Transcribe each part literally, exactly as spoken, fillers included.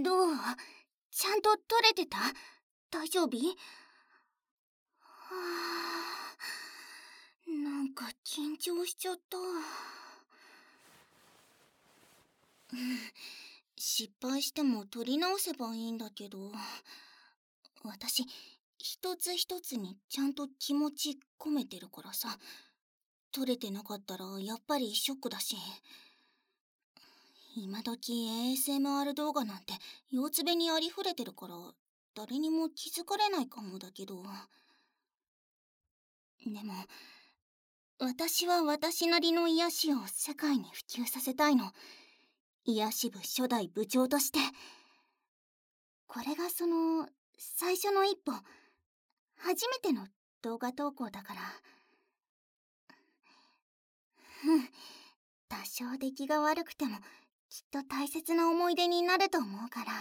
どう？ちゃんと撮れてた？大丈夫？はあ、なんか緊張しちゃった。失敗しても撮り直せばいいんだけど、私一つ一つにちゃんと気持ち込めてるからさ、撮れてなかったらやっぱりショックだし。今時 エーエスエムアール 動画なんて腰つべにありふれてるから誰にも気づかれないかもだけど、でも私は私なりの癒しを世界に普及させたいの。癒し部初代部長として。これがその最初の一歩、初めての動画投稿だから。うん多少出来が悪くてもきっと大切な思い出になると思うから。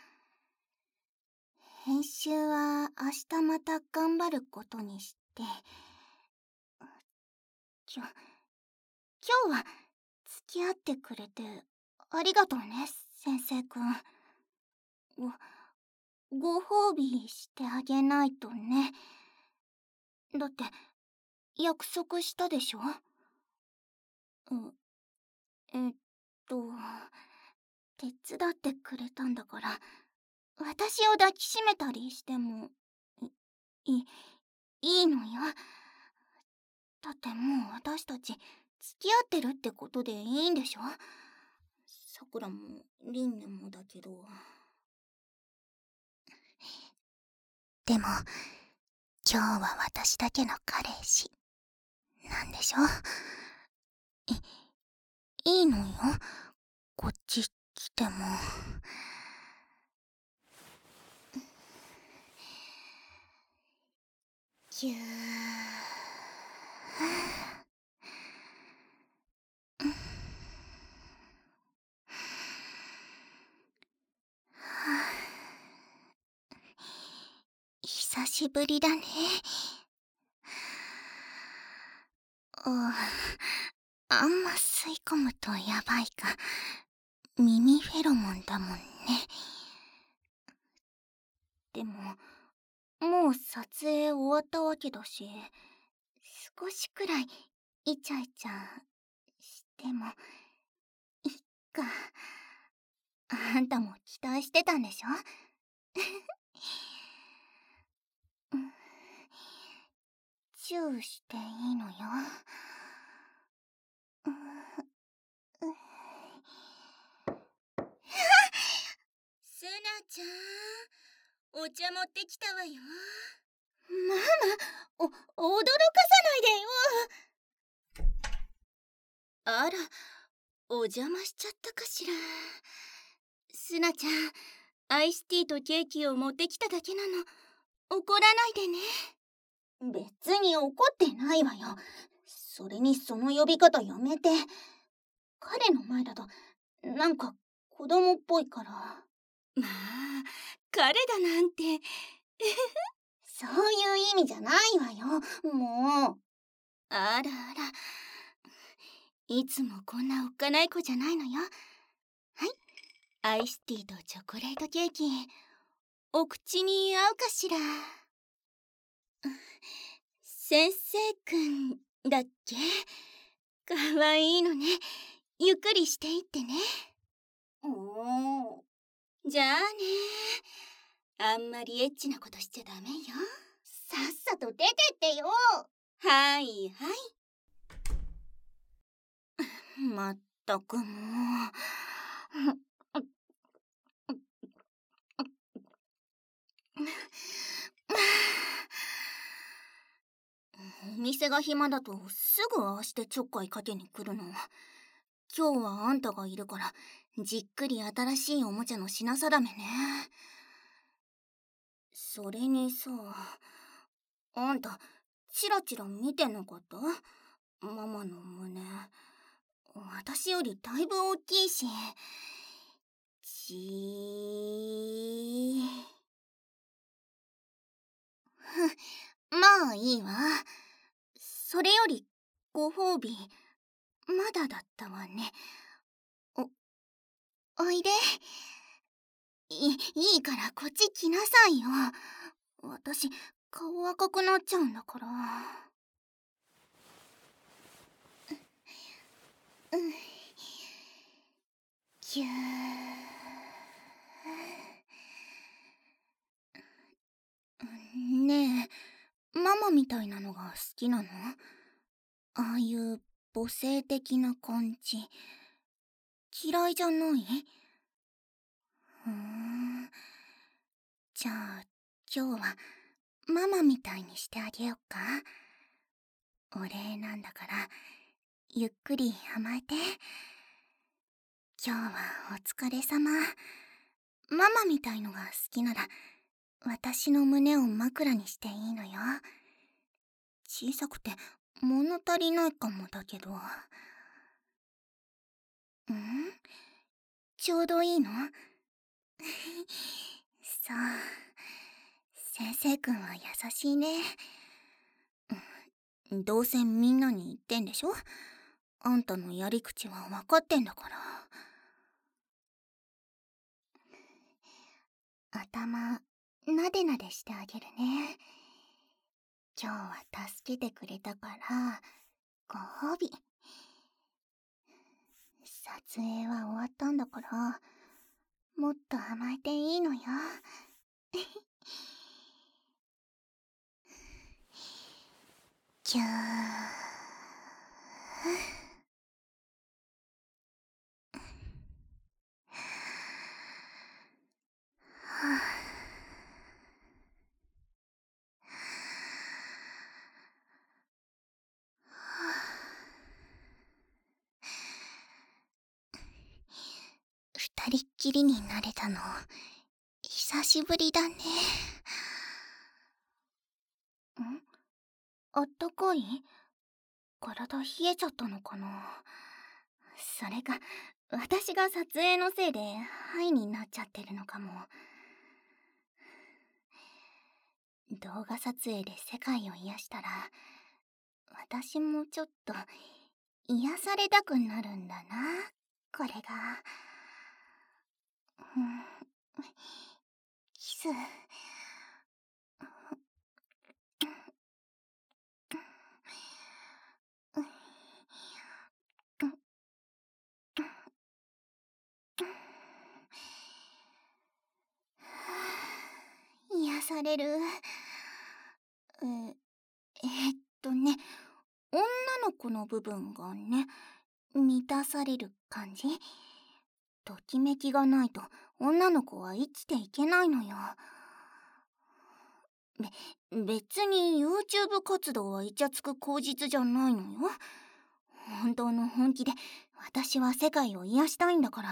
編集は明日また頑張ることにして、きょ今日は付き合ってくれてありがとうね、先生くん。ご、ご褒美してあげないとね。だって約束したでしょ。うえっと手伝ってくれたんだから、私を抱きしめたりしてもいいいいのよ。だってもう私たち付き合ってるってことでいいんでしょ。さくらもりんねもだけど。でも今日は私だけの彼氏なんでしょ。いいいのよ、こっち来ても。ぎゅー久しぶりだね。ああんま吸い込むとやばいか。耳フェロモンだもんね。でももう撮影終わったわけだし、少しくらいイチャイチャしてもいっか。あんたも期待してたんでしょ。チューしていいのよ。セナちゃん、お茶持ってきたわよ。ママ、お、驚かさないでよ。あら、お邪魔しちゃったかしら。スナちゃん、アイスティーとケーキを持ってきただけなの。怒らないでね。別に怒ってないわよ。それにその呼び方やめて。彼の前だとなんか子供っぽいから。まあ、彼だなんて。そういう意味じゃないわよ、もう。あらあら、いつもこんなおっかない子じゃないのよ。はい、アイスティーとチョコレートケーキ、お口に合うかしら。先生くんだっけ。かわいいのね。ゆっくりしていってね。おー、じゃあね。あんまりエッチなことしちゃダメよ。さっさと出てってよ。はいはい。まったくもう。お店が暇だとすぐああしてちょっかいかけに来るの。今日はあんたがいるからじっくり新しいおもちゃの品定めね。それにさ、あんたチラチラ見てなかった？ママの胸、私よりだいぶ大きいし。ちーまあいいわ。それよりご褒美まだだったわね。おおいで。 いいいからこっち来なさいよ。私顔赤くなっちゃうんだから。うん、ぎゅー。ねえ、ママみたいなのが好きなの？ああいう母性的な感じ嫌いじゃない？ふーん。じゃあ今日はママみたいにしてあげよっか。お礼なんだからゆっくり甘えて。今日はお疲れ様。ママみたいのが好きなら私の胸を枕にしていいのよ。小さくて物足りないかもだけど。ん？ちょうどいいの？そう。先生くんは優しいね。どうせみんなに言ってんでしょ？あんたのやり口は分かってんだから。頭なでなでしてあげるね。今日は助けてくれたからご褒美。撮影は終わったんだからもっと甘えていいのよ。キュー。二人っきりになれたの久しぶりだね。ん？あったかい？体冷えちゃったのかな。それか私が撮影のせいでハイになっちゃってるのかも。動画撮影で世界を癒したら私もちょっと癒されたくなるんだな、これが。うん、キス。癒される。え、えー、っとね、女の子の部分がね、満たされる感じ。ときめきがないと女の子は生きていけないのよ。べ、別に YouTube 活動はイチャつく口実じゃないのよ。本当の本気で私は世界を癒したいんだから。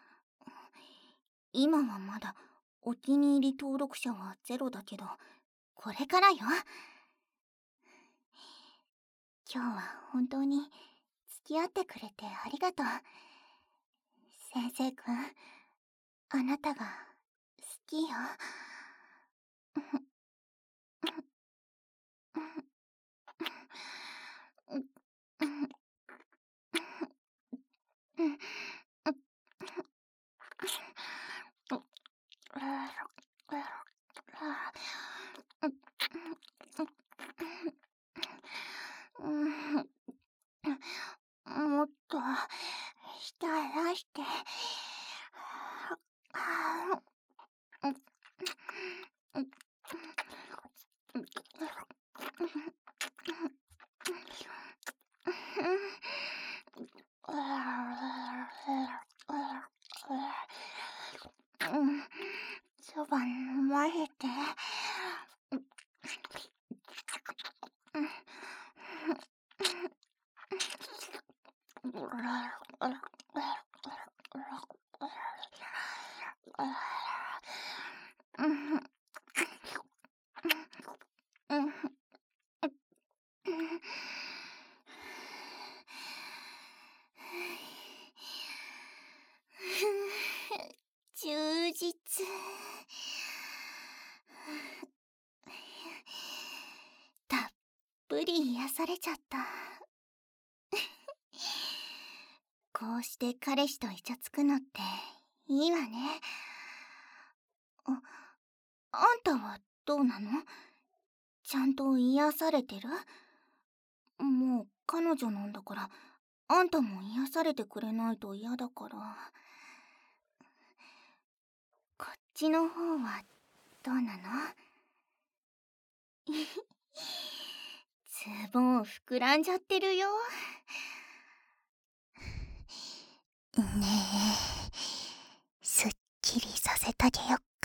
今はまだお気に入り登録者はゼロだけど、これからよ。今日は本当に付き合ってくれてありがとう。先生くん、あなたが好きよ。もっと浸らして。そば飲まれて。充実。たっぷり癒されちゃった。こうして彼氏とイチャつくのっていいわね。 あんたはどうなの？ちゃんと癒されてる？もう彼女なんだから、あんたも癒されてくれないと嫌だから。こっちの方はどうなの？ズボン膨らんじゃってるよ。ねえ、すっきりさせてあげよっか。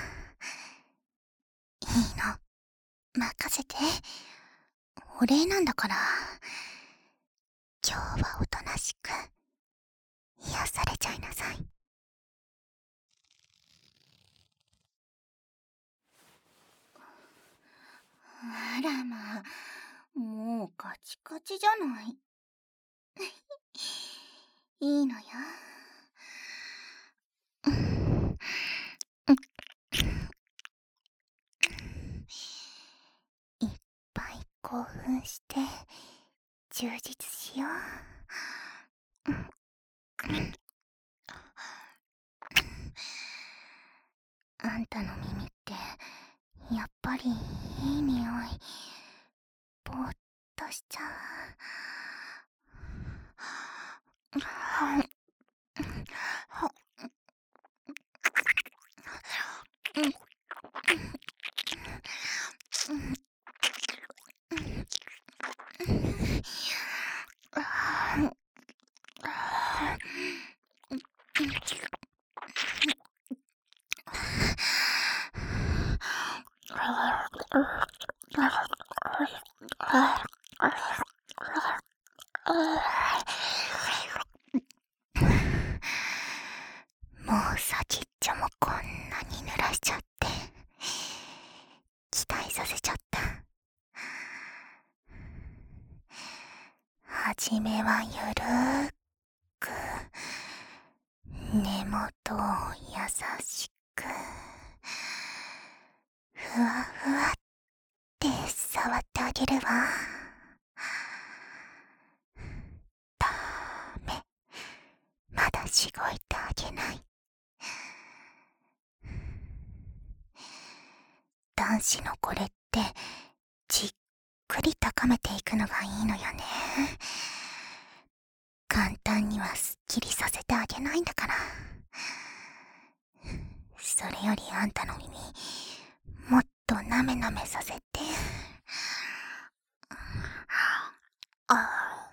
いいの、任せて。お礼なんだから。今日はおとなしく癒されちゃいなさい。あらまあ、もうカチカチじゃない。いいのよ。いっぱい興奮して充実しよう。あんたの耳ってやっぱりいい匂い。ぼーっとしちゃう。もう先っちょもこんなに濡らしちゃって期待させちゃった。はじめはゆるーく根元を優しくふわふわって触ってあげるわ。ダメ、まだしごいてあげない。男子のこれってじっくり高めていくのがいいのよね。簡単にはすっきりさせてあげないんだから。それよりあんたの耳もっとなめなめさせて。あ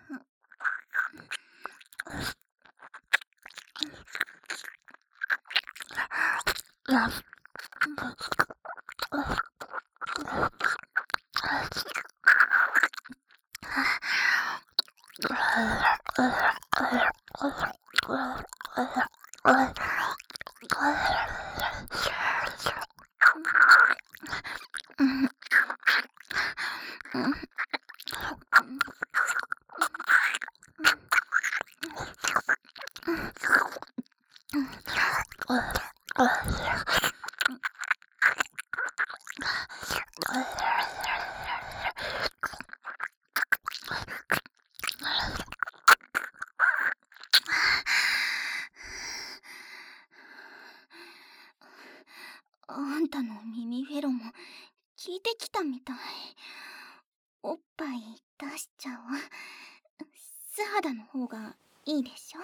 あんたの耳フェロモン効いてきたみたい。おっぱい出しちゃおう。素肌の方がいいでしょ。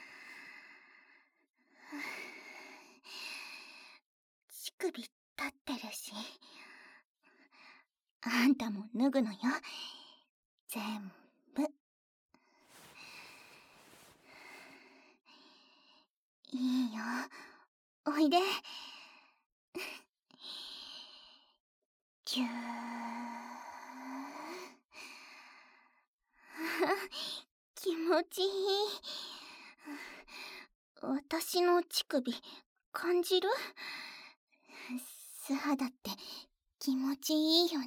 乳首立ってるし。あんたも脱ぐのよ、全部。いいよ、おいで。ぎゅー気持ちいい。私の乳首感じる？素肌って気持ちいいよね。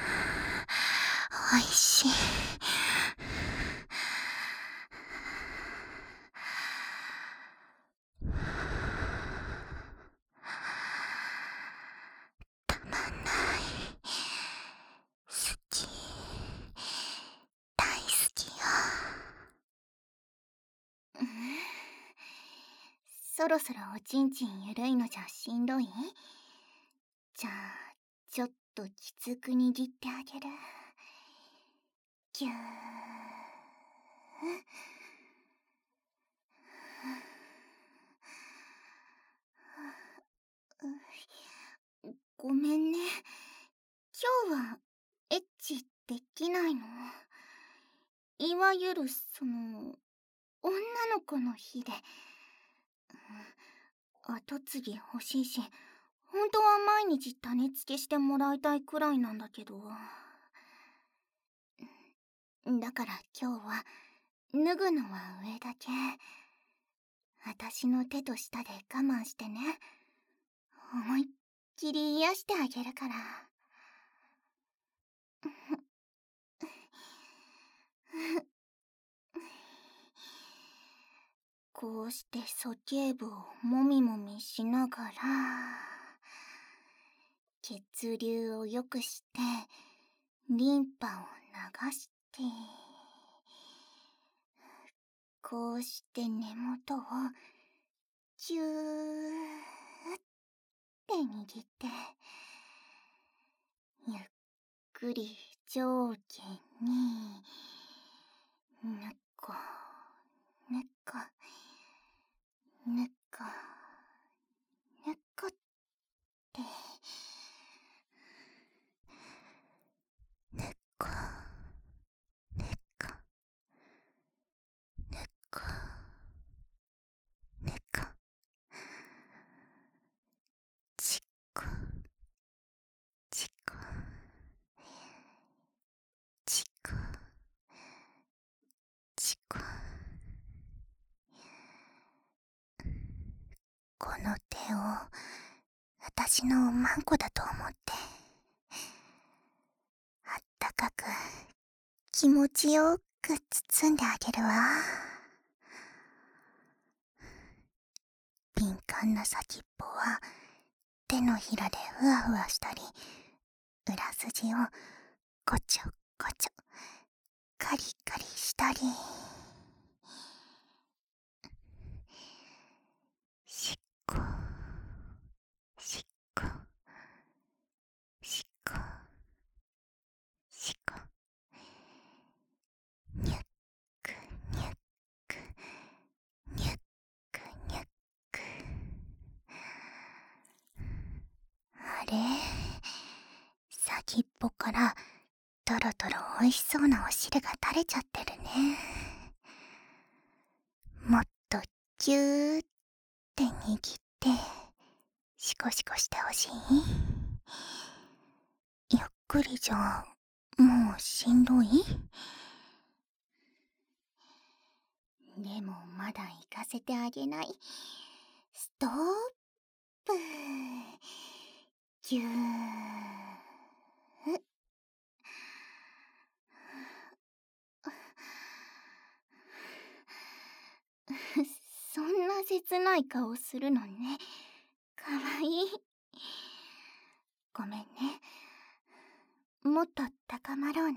おいしい。 そろそろおちんちんゆるいのじゃしんどい？じゃあちょっときつく握ってあげる。ぎゅー。ごめんね。今日はエッチできないの？いわゆるその女の子の日で。後継ぎ欲しいし、本当は毎日種付けしてもらいたいくらいなんだけど。だから今日は脱ぐのは上だけ。私の手と舌で我慢してね。思いっきり癒してあげるから。こうして鼠径部をもみもみしながら血流を良くしてリンパを流して、こうして根元をキューって握ってゆっくり上下にぬっこぬっこぬっこぬっこってぬっこぬっこぬっこぬっこちっこちっこちっこちっこ。この手を私のおまんこだと思ってあったかく気持ちよく包んであげるわ。敏感な先っぽは手のひらでふわふわしたり、裏筋をこちょこちょカリカリしたり、しっこしっこしっこしっこ、にゅっくにゅっくにゅっくにゅっく。あれ、先っぽからとろとろおいしそうなお汁が垂れちゃってるね。もっとギューって握ってシコシコしてほしい？ゆっくりじゃもうしんどい？でもまだ行かせてあげない。ストップ。ぎゅー。そんな切ない顔するのね。かわいい。ごめんね。もっと高まろうね。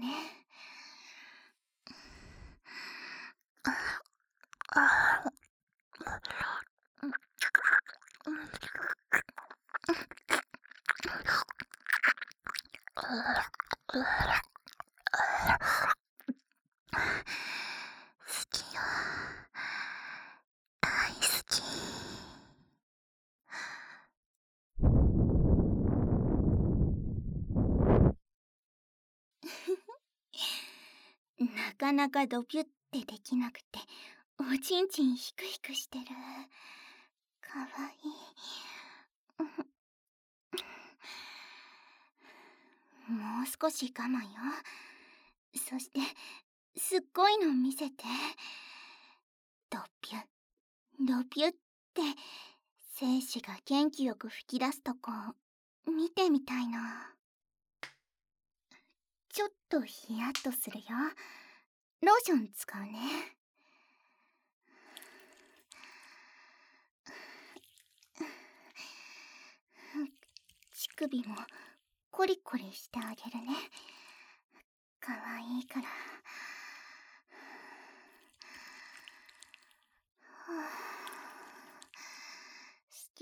好きよ。大好き。なかなかドピュってできなくておちんちんヒクヒクしてる。かわいい。もう少し我慢よ。そしてすっごいの見せて。ドピュドピュって精子が元気よく吹き出すとこ見てみたいな。ちょっとヒヤッとするよ。ローション使うね。乳首もコリコリしてあげるね。かわいいから。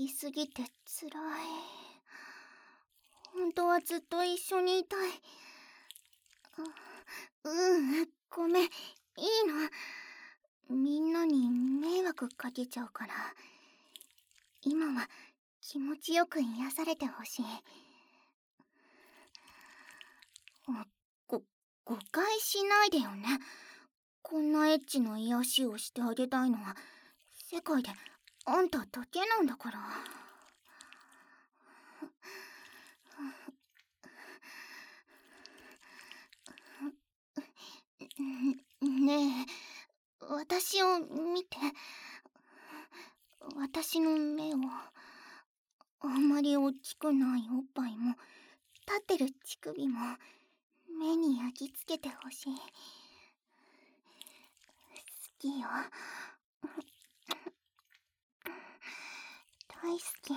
きすぎてつらい。本当はずっと一緒にいたい。う、うん、ごめん、いいの。みんなに迷惑かけちゃうから。今は気持ちよく癒されてほしい。ご、誤解しないでよね。こんなエッチな癒しをしてあげたいのは世界であんただけなんだから。ねえ、私を見て。私の目を。あんまり大きくないおっぱいも立ってる乳首も目に焼き付けてほしい。好きよ。大好き。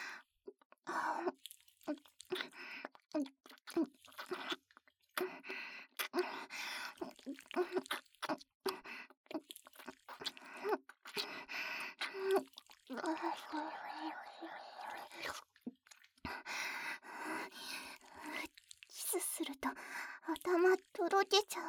キスすると頭とろけちゃう。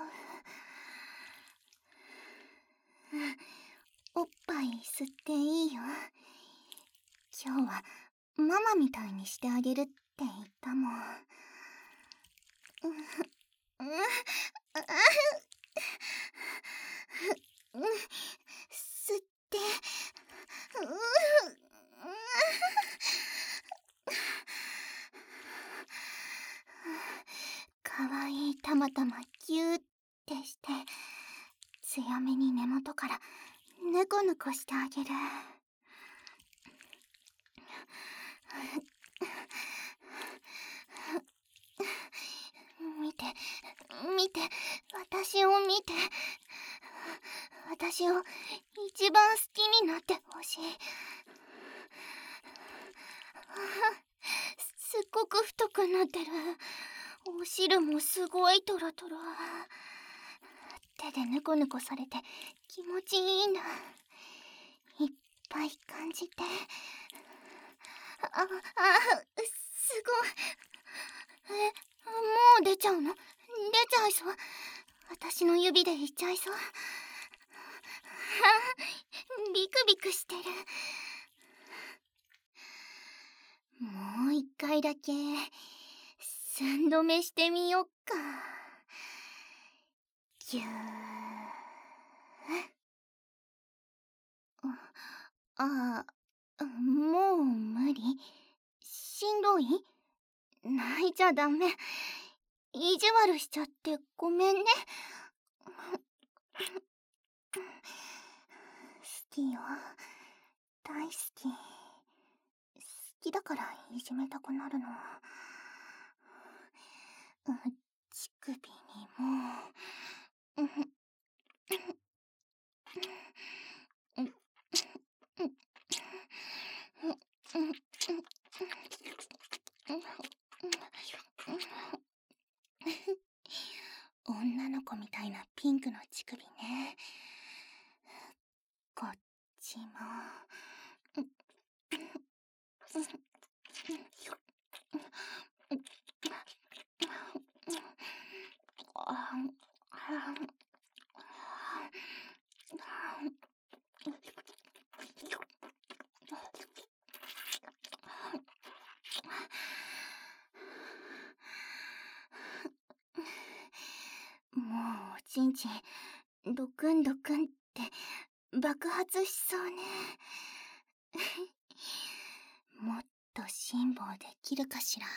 おっぱい吸っていいよ。今日はママみたいにしてあげるって言ったもん。うん、うん、うん、吸って、うん、かわいいたまたまギューってして強めに根元からぬこぬこしてあげる。見て見て、私を見て。私を一番好きになってほしい。すっごく太くなってる。お汁もすごいトロトロ。手でぬこぬこされて気持ちいいんだ。いっぱい感じて。あ、あ、すごい。え、もう出ちゃうの？出ちゃいそう。私の指でいっちゃいそう。ビクビクしてる。もう一回だけ寸止めしてみよっか。ぎゅー。ああ、もう無理？しんどい？泣いちゃダメ。意地悪しちゃってごめんね。好きよ。大好き。好きだからいじめたくなるの。乳首にも。女の子みたいなピンクの乳首ね。こっちも。もうおちんちんドクンドクンって爆発しそうね。もっと辛抱できるかしら。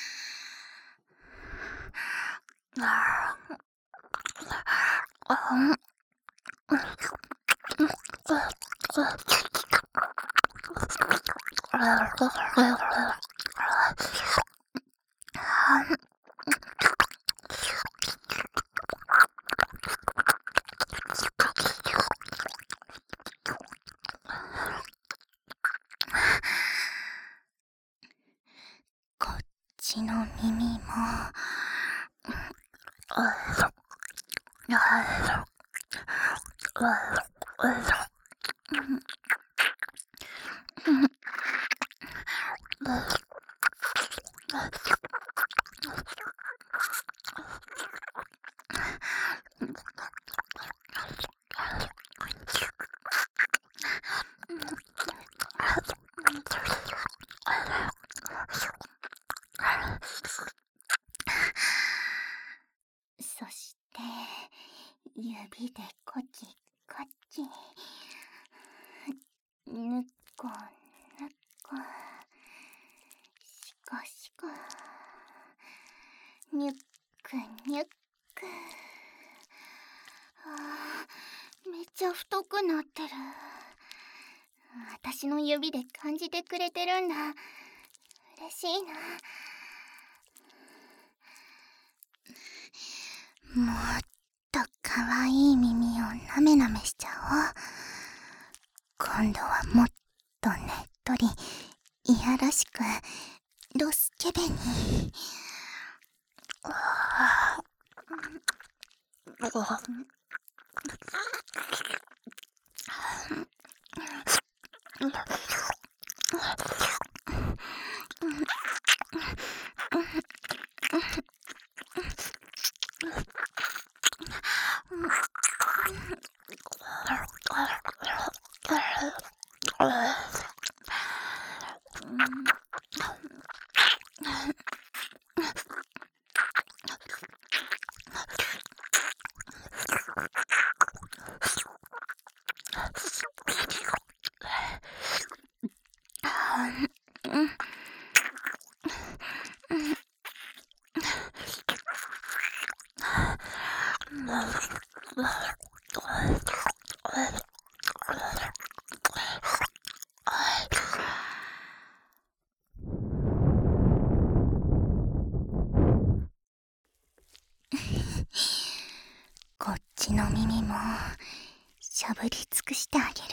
こっちの耳も。 こちこち、ぬっこぬっこ、しこしこ、にゅっくにゅっく。あー、めっちゃ太くなってる。私の指で感じてくれてるんだ。嬉しいな。もっとかわいい耳をなめなめしちゃおう。今度はもっとねっとりいやらしくドスケベに。こっちの耳もしゃぶり尽くしてあげる。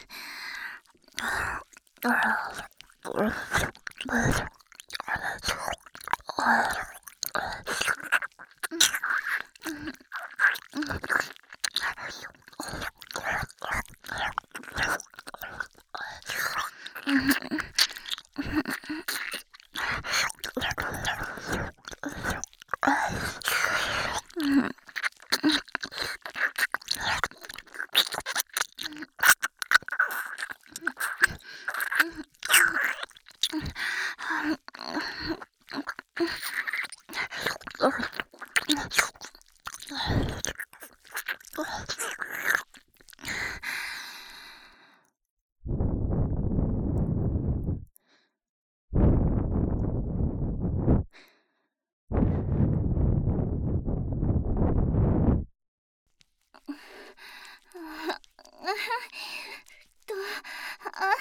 と、あ、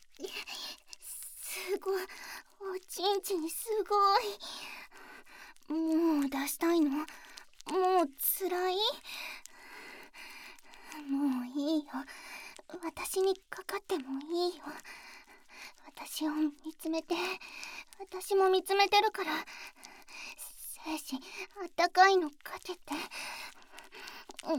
すごい、おちんちんすごい。もう出したいの？もうつらい？もういいよ。私にかかってもいいよ。私を見つめて、私も見つめてるから。精子あったかいのかけて。うん、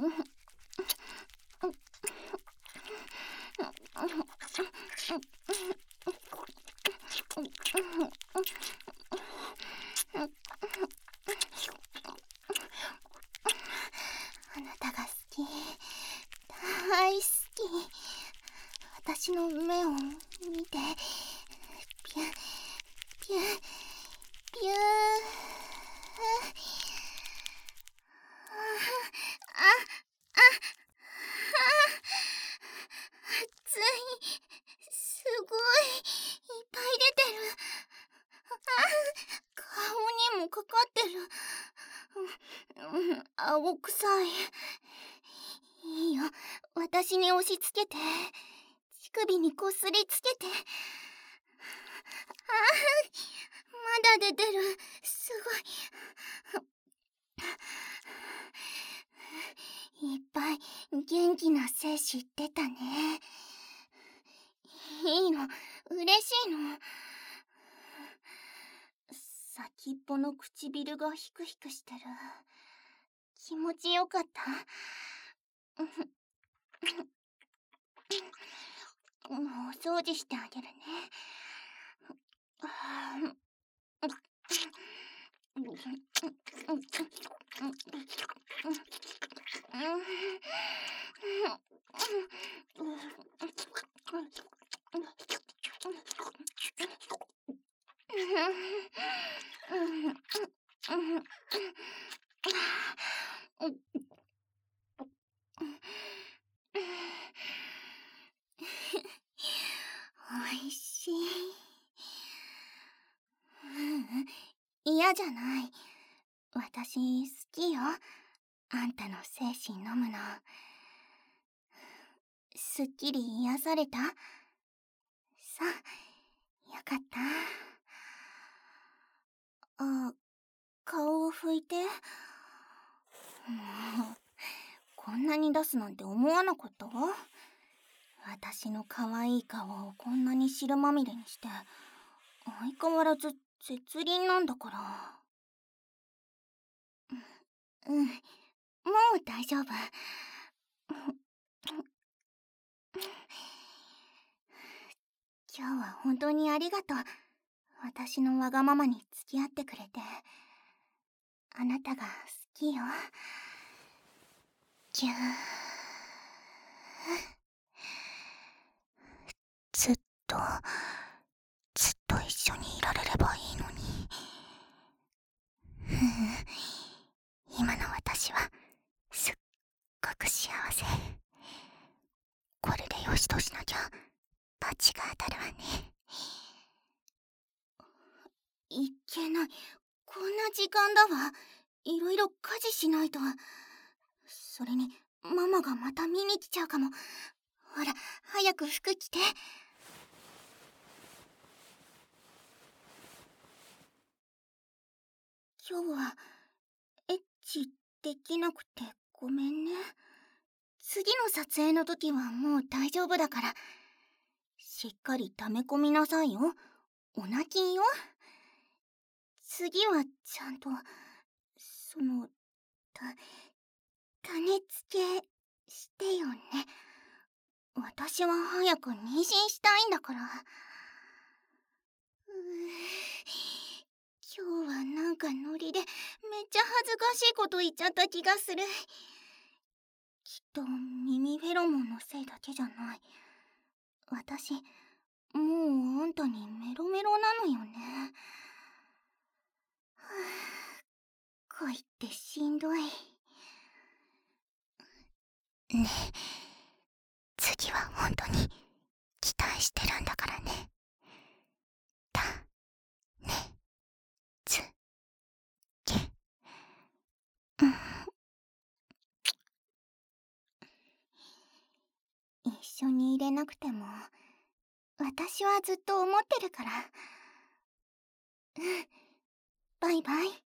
あなたが好き、大好き。私の目を見て、ピュッピュッピュー。あ、あ、熱い。すごいいっぱい出てる。あ、顔にもかかってる。うん、青臭い。いいよ、私に押し付けて、乳首にこすりつけて。あ、まだ出てる。すごい。いっぱい元気な精子出たね。いいの、嬉しいの。先っぽの唇がヒクヒクしてる。気持ちよかった。もうお掃除してあげるね。 嫌じゃない。私好きよ。あんたの精神飲むの。すっきり癒された？さあ、よかった。あ、顔を拭いて。もう、こんなに出すなんて思わなかった？私の可愛い顔をこんなに汁まみれにして、相変わらず絶倫なんだから。うん、もう大丈夫。今日は本当にありがとう。私のわがままに付き合ってくれて。あなたが好きよ。ぎゅー。ずっと、ずっと一緒にいられればいいのに。ふう、今の私はすっごく幸せ。これでよしとしなきゃ罰が当たるわね。いけない。こんな時間だわ。いろいろ家事しないと。それにママがまた見に来ちゃうかも。ほら、早く服着て。今日はエッチできなくてごめんね。次の撮影の時はもう大丈夫だから、しっかり溜め込みなさいよ。お泣きよ。次はちゃんと、その、た、種付けしてよね。私は早く妊娠したいんだから。うー、今日はなんかノリでめっちゃ恥ずかしいこと言っちゃった気がする。きっと耳フェロモンのせいだけじゃない。私、もうあんたにメロメロなのよね。はぁ、恋ってしんどい。ねえ、次は本当に期待してるんだからね。た、ね、つ、け。うん。一緒にいれなくても、私はずっと思ってるから。うん。バイバイ。